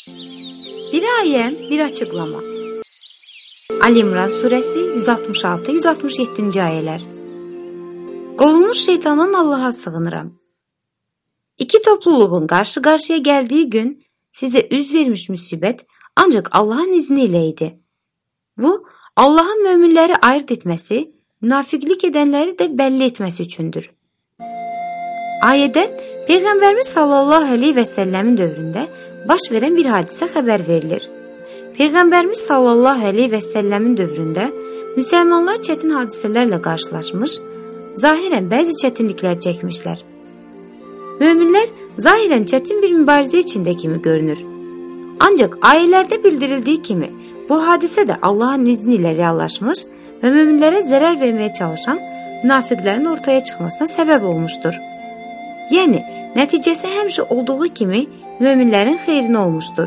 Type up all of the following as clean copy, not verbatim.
Bir ayə, bir açıqlama. Ali İmran surəsi 166-167-ci ayələr. Qovulmuş şeytandan Allaha sığınıram. İki topluluğun qarşı-qarşıya gəldiyi gün sizə üz vermiş müsibət ancaq Allahın izni ilə idi. Bu, Allahın möminləri ayırt etməsi, münafiqlik edənləri də bəlli etməsi üçündür. Ayədən Peyğəmbərimiz sallallahu aleyhi və səlləmin dövründə baş verən bir hadisə xəbər verilir. Peyğəmbərimiz sallallahu aleyhi və səlləmin dövründə müsəlmanlar çətin hadisələrlə qarşılaşmış, zahirən bəzi çətinliklər çəkmişlər. Möminlər zahirən çətin bir mübarizə içində kimi görünür. Ancaq ayələrdə bildirildiyi kimi bu hadisə də Allahın izni ilə reallaşmış və möminlərə zərər verməyə çalışan münafiqlərin ortaya çıxmasına səbəb olmuşdur. Yəni, nəticəsi həmişə olduğu kimi möminlərin xeyrinə olmuşdur.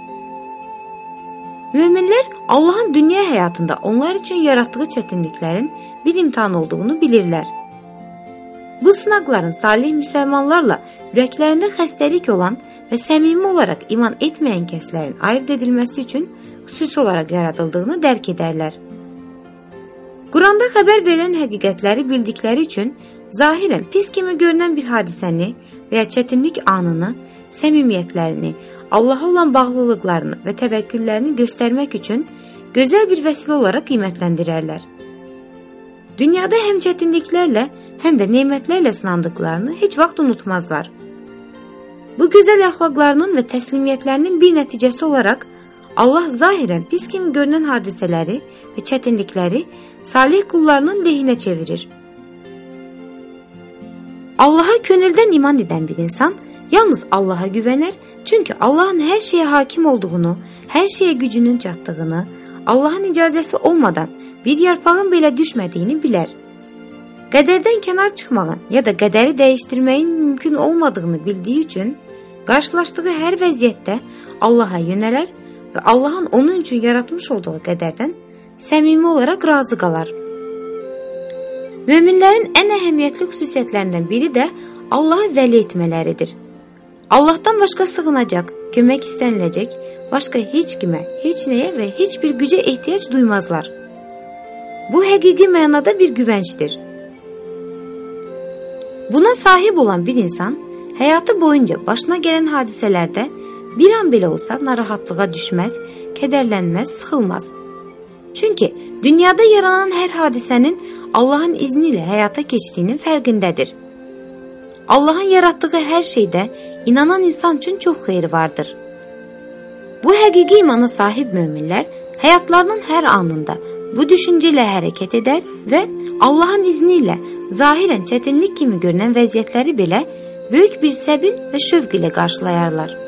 Möminlər Allahın dünya həyatında onlar üçün yaratdığı çətinliklərin bir imtihan olduğunu bilirlər. Bu sınaqların salih müsəlmanlarla ürəklərində xəstəlik olan və səmimi olaraq iman etməyən kəslərin ayırt edilməsi üçün xüsusi olaraq yaradıldığını dərk edərlər. Quranda xəbər verilən həqiqətləri bildikləri üçün zahirən pis kimi görünən bir hadisəni və ya çətinlik anını, səmimiyyətlərini, Allaha olan bağlılıqlarını və təvəkküllərini göstərmək üçün gözəl bir vəsilə olaraq qiymətləndirərlər. Dünyada həm çətinliklərlə, həm də nemətlərlə sınandıqlarını heç vaxt unutmazlar. Bu gözəl əxlaqlarının və təslimiyyətlərinin bir nəticəsi olaraq Allah zahirən pis kimi görünən hadisələri və çətinlikləri salih qullarının lehinə çevirir. Allaha könüldən iman edən bir insan yalnız Allaha güvənər, çünki Allahın hər şeyə hakim olduğunu, hər şeyə gücünün çatdığını, Allahın icazəsi olmadan bir yarpağın belə düşmədiyini bilər. Qədərdən kənar çıxmağın ya da qədəri dəyişdirməyin mümkün olmadığını bildiyi üçün, qarşılaşdığı hər vəziyyətdə Allaha yönələr və Allahın onun üçün yaratmış olduğu qədərdən səmimi olaraq razı qalar. Möminlərin ən əhəmiyyətli xüsusiyyətlərindən biri də Allahı vəli etmələridir. Allahdan başqa sığınacaq, kömək istəniləcək, başqa heç kimə, heç nəyə və heç bir gücə ehtiyac duymazlar. Bu həqiqi mənada bir güvəncdir. Buna sahib olan bir insan həyatı boyunca başına gələn hadisələrdə bir an belə olsa narahatlığa düşməz, kədərlənməz, sıxılmaz. Çünki dünyada yaranan hər hadisənin Allahın izni ilə həyata keçdiyinin fərqindədir. Allahın yaratdığı hər şeydə inanan insan üçün çox xeyri vardır. Bu həqiqi imana sahib möminlər həyatlarının hər anında bu düşüncə ilə hərəkət edər və Allahın izni ilə zahirən çətinlik kimi görünən vəziyyətləri belə böyük bir səbir və şövq ilə qarşılayarlar.